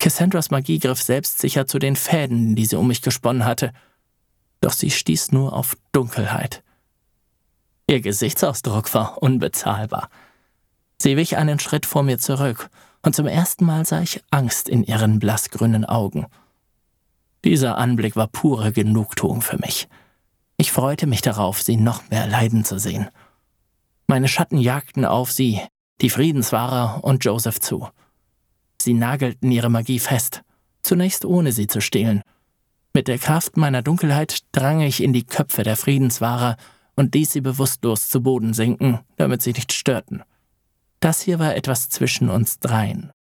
Cassandras Magie griff selbstsicher zu den Fäden, die sie um mich gesponnen hatte. Doch sie stieß nur auf Dunkelheit. Ihr Gesichtsausdruck war unbezahlbar. Sie wich einen Schritt vor mir zurück, und zum ersten Mal sah ich Angst in ihren blassgrünen Augen. Dieser Anblick war pure Genugtuung für mich. Ich freute mich darauf, sie noch mehr leiden zu sehen. Meine Schatten jagten auf sie, die Friedenswahrer und Joseph zu. Sie nagelten ihre Magie fest, zunächst ohne sie zu stehlen. Mit der Kraft meiner Dunkelheit drang ich in die Köpfe der Friedenswahrer und ließ sie bewusstlos zu Boden sinken, damit sie nicht störten. Das hier war etwas zwischen uns dreien.